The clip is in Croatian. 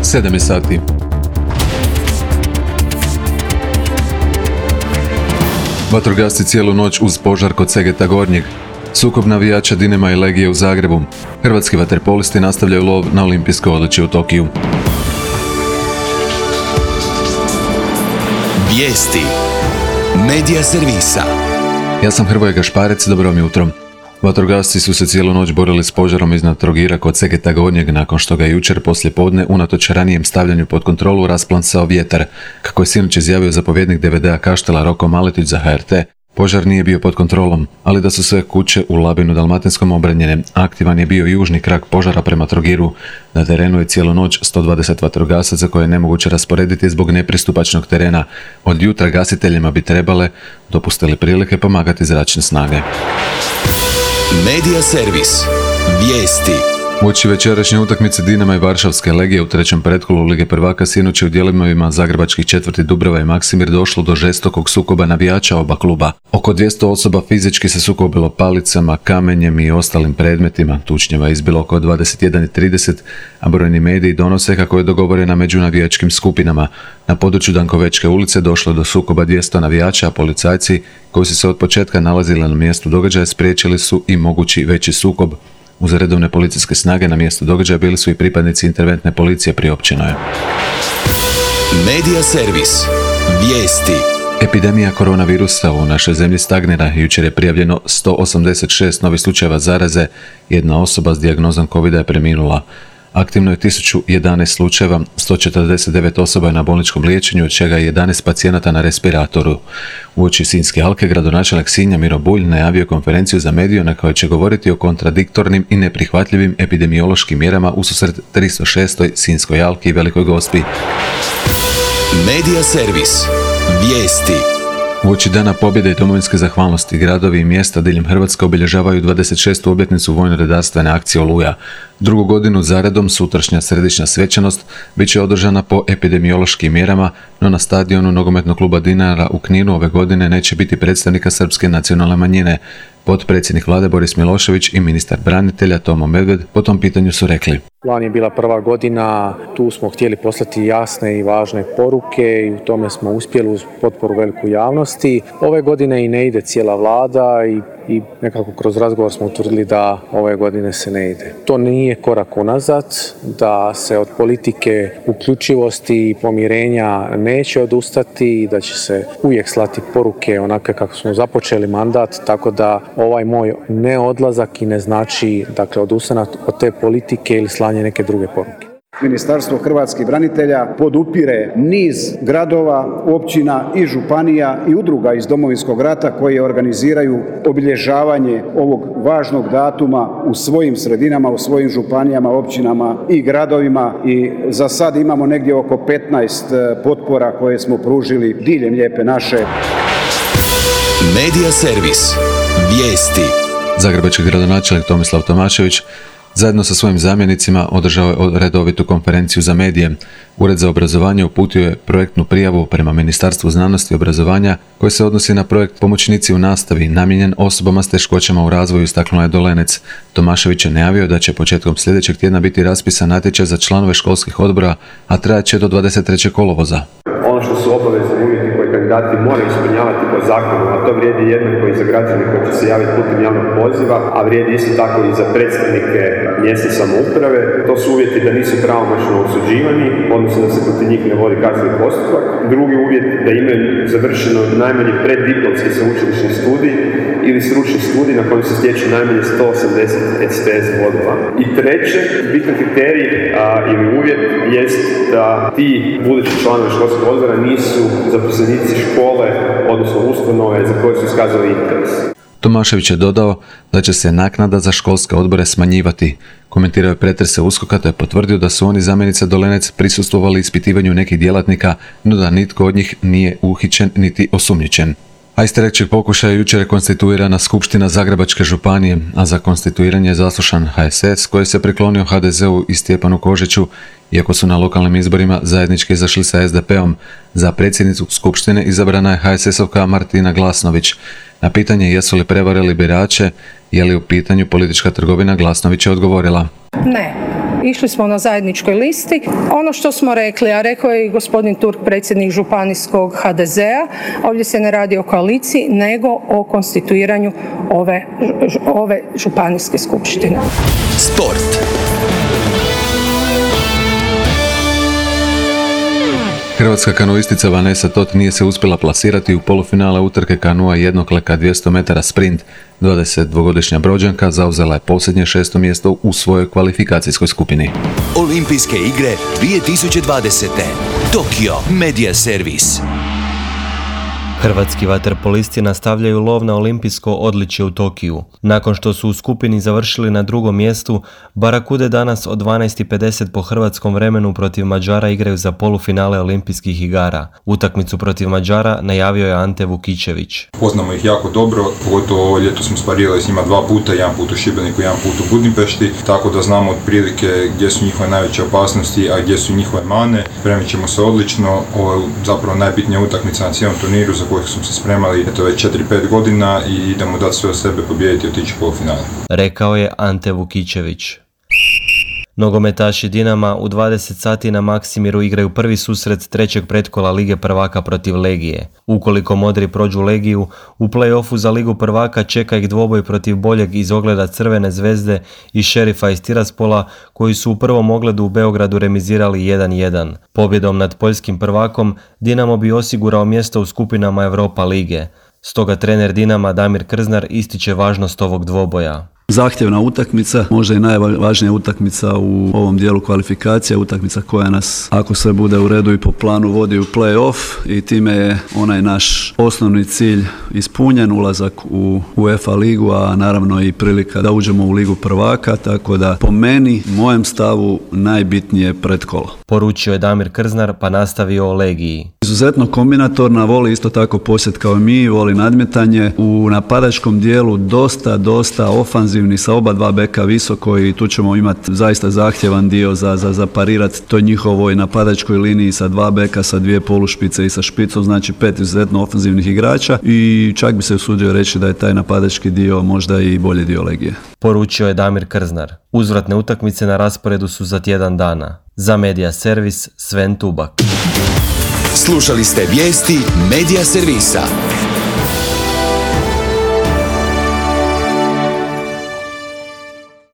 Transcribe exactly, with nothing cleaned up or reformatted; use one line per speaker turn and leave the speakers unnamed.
sedam je sati. Vatrogasci cijelu noć uz požar kod Segeta Gornjeg. Sukob navijača Dinama i Legije u Zagrebu. Hrvatski vaterpolisti nastavljaju lov na olimpijsko odličje u Tokiju.
Vijesti Medija servisa.
Ja sam Hrvoje Gašparec, dobro vam jutro. Vatrogasci su se cijelu noć borili s požarom iznad Trogira kod Segeta Gornjeg nakon što ga je jučer poslije podne unatoč ranijem stavljanju pod kontrolu rasplansao vjetar. Kako je sinoć izjavio zapovjednik de ve de a Kaštela Roko Maletić za ha er te, požar nije bio pod kontrolom, ali da su sve kuće u Labinu Dalmatinskom obranjene. Aktivan je bio južni krak požara prema Trogiru. Na terenu je cijelu noć sto dvadeset vatrogasaca koje je nemoguće rasporediti zbog nepristupačnog terena. Od jutra gasiteljima bi trebale, dopustili prilike, pomagati zračne snage.
Medija servis. Vijesti.
Uoči večerašnje utakmice Dinama i Varšavske Legije u trećem pretkolu Lige prvaka sinoć je u dijelovima zagrebačkih četvrti Dubrava i Maksimir došlo do žestokog sukoba navijača oba kluba. Oko dvjesto osoba fizički se sukobilo palicama, kamenjem i ostalim predmetima. Tučnjava je izbilo oko dvadeset jedan i trideset, a brojni mediji donose kako je dogovorena među navijačkim skupinama. Na području Dankovečke ulice došlo do sukoba dvjesto navijača, a policajci koji su se od početka nalazili na mjestu događaja spriječili su i mogući veći sukob. Uz redovne policijske snage na mjestu događaja bili su i pripadnici interventne policije, priopćeno je.
Medija servis. Vijesti.
Epidemija koronavirusa u našoj zemlji stagnira. Jučer je prijavljeno sto osamdeset šest novih slučajeva zaraze. Jedna osoba s dijagnozom kovida je preminula. Aktivno je tisuću jedanaest slučajeva, sto četrdeset devet osoba je na bolničkom liječenju, od čega je jedanaest pacijenata na respiratoru. Uoči Sinjske alke, gradonačelnik Sinja Miro Bulj najavio konferenciju za medije na kojoj će govoriti o kontradiktornim i neprihvatljivim epidemiološkim mjerama ususret tristo šestoj Sinjskoj alki i Velikoj Gospi.
Medija servis. Vijesti.
Uoči Dana pobjede i domovinske zahvalnosti, gradovi i mjesta diljem Hrvatske obilježavaju dvadeset šestu obljetnicu vojno-redarstvene akcije Oluja. Drugu godinu zaredom sutrašnja središnja svečanost bit će održana po epidemiološkim mjerama, no na stadionu nogometnog kluba Dinara u Kninu ove godine neće biti predstavnika srpske nacionalne manjine. Potpredsjednik vlade Boris Milošević i ministar branitelja Tomo Medved po tom pitanju su rekli:
Plan je bila prva godina, tu smo htjeli poslati jasne i važne poruke i u tome smo uspjeli uz potporu veliku javnosti. Ove godine i ne ide cijela vlada i, i nekako kroz razgovor smo utvrdili da ove godine se ne ide. To nije korak unazad, da se od politike uključivosti i pomirenja neće odustati i da će se uvijek slati poruke onake kako smo započeli mandat, tako da ovaj moj neodlazak i ne znači dakle odustanak od te politike ili slanje neke druge poruke.
Ministarstvo hrvatskih branitelja podupire niz gradova, općina i županija i udruga iz Domovinskog rata koje organiziraju obilježavanje ovog važnog datuma u svojim sredinama, u svojim županijama, općinama i gradovima i za sad imamo negdje oko petnaest potpora koje smo pružili diljem lijepe naše.
Medija servis. Vijesti.
Zagrebački gradonačelnik Tomislav Tomašević zajedno sa svojim zamjenicima održao je redovitu konferenciju za medije. Ured za obrazovanje uputio je projektnu prijavu prema Ministarstvu znanosti i obrazovanja koji se odnosi na projekt Pomoćnici u nastavi namijenjen osobama s teškoćama u razvoju, istaknuo je Dolenec. Tomašević je najavio da će početkom sljedećeg tjedna biti raspisan natječaj za članove školskih odbora, a trajat će do dvadeset trećeg kolovoza.
Ono što su obavezni uvjeti koje kandidati moraju ispunjavati po zakonu, a to vrijedi jednako i za građane koji će se javiti putem javnog poziva, a vrijedi isto tako i za predstavnike mjesne samouprave. To su uvjeti da nisu pravomoćno osuđivani, odnosno da se protiv njih ne vodi kazneni postupak. Drugi uvjet da imaju završeno najmanje preddiplomski sveučilišni studij ili stručni studij na kojem se stječe najmanje sto osamdeset E C T S bodova. I treće, bitan kriterij a, ili uvjet jest da ti budući članovi školskog odbora nisu zaposlenici škole, odnosno ustanove za koje su iskazali interes.
Tomašević je dodao da će se naknada za školske odbore smanjivati. Komentirao je pretrese USKOK-a te je potvrdio da su oni, zamjenica Dolenec, prisustvovali ispitivanju nekih djelatnika, no da nitko od njih nije uhićen niti osumnjičen. A iz trećeg pokušaja jučer je konstituirana Skupština Zagrebačke županije, a za konstituiranje je zaslušan ha es es koji se priklonio ha de zeu i Stjepanu Kožiću, iako su na lokalnim izborima zajednički izašli sa es de peom. Za predsjednicu Skupštine izabrana je ha es esovka Martina Glasnović. Na pitanje jesu li prevarili birače, je li u pitanju politička trgovina, Glasnović je odgovorila:
Ne, Išli smo na zajedničkoj listi. Ono što smo rekli, a rekao je i gospodin Turk, predsjednik županijskog ha de zea, ovdje se ne radi o koaliciji, nego o konstituiranju ove, ove županijske skupštine.
Sport.
Hrvatska kanoistica Vanesa Tot nije se uspjela plasirati u polufinale utrke kanua jednokleka dvjesto metara sprint. dvadesetdvogodišnja Brođanka zauzela je posljednje šesto mjesto u svojoj kvalifikacijskoj skupini.
Olimpijske igre dvije tisuće dvadesete. Tokio Media Servis.
Hrvatski vaterpolisti nastavljaju lov na olimpijsko odličje u Tokiju. Nakon što su u skupini završili na drugom mjestu, Barakude danas od dvanaest i pedeset po hrvatskom vremenu protiv Mađara igraju za polufinale olimpijskih igara. Utakmicu protiv Mađara najavio je Ante Vukičević.
Poznamo ih jako dobro, pogotovo ovo ljeto smo sparirali s njima dva puta, jedan put u Šibeniku, jedan put u Budimpešti, tako da znamo otprilike gdje su njihove najveće opasnosti, a gdje su njihove mane. Spremit ćemo se odlično, ovo je zapravo najbitnija utakmica na cijelom turniru za kojeg smo se spremali eto već četiri pet godina i idemo dati sve od sebe, pobijediti i otići u polufinale.
Rekao je Ante Vukičević. Nogometaši Dinama u dvadeset sati na Maksimiru igraju prvi susret trećeg pretkola Lige prvaka protiv Legije. Ukoliko modri prođu Legiju, u play-offu za Ligu prvaka čeka ih dvoboj protiv boljeg iz ogleda Crvene zvezde i Šerifa iz Tiraspola, koji su u prvom ogledu u Beogradu remizirali jedan jedan. Pobjedom nad poljskim prvakom Dinamo bi osigurao mjesto u skupinama Europa lige. Stoga trener Dinama Damir Krznar ističe važnost ovog dvoboja.
Zahtjevna utakmica, možda i najvažnija utakmica u ovom dijelu kvalifikacija, utakmica koja nas, ako sve bude u redu i po planu, vodi u play-off i time je onaj naš osnovni cilj ispunjen, ulazak u UEFA ligu, a naravno i prilika da uđemo u Ligu prvaka, tako da po meni, mojem stavu, najbitnije pretkolo.
Poručio je Damir Krznar pa nastavio o Legiji.
Izuzetno kombinatorna, voli isto tako posjet kao mi, voli nadmetanje. U napadačkom dijelu dosta, dosta ofanzivni sa oba dva beka visoko i tu ćemo imati zaista zahtjevan dio za, za, za parirati toj njihovoj napadačkoj liniji sa dva beka, sa dvije polušpice i sa špicom, znači pet izuzetno ofanzivnih igrača i čak bi se usudio reći da je taj napadački dio možda i bolji dio Legije.
Poručio je Damir Krznar. Uzvratne utakmice na rasporedu su za tjedan dana. Za Media Servis Sven Tubak.
Slušali ste vijesti Media Servisa.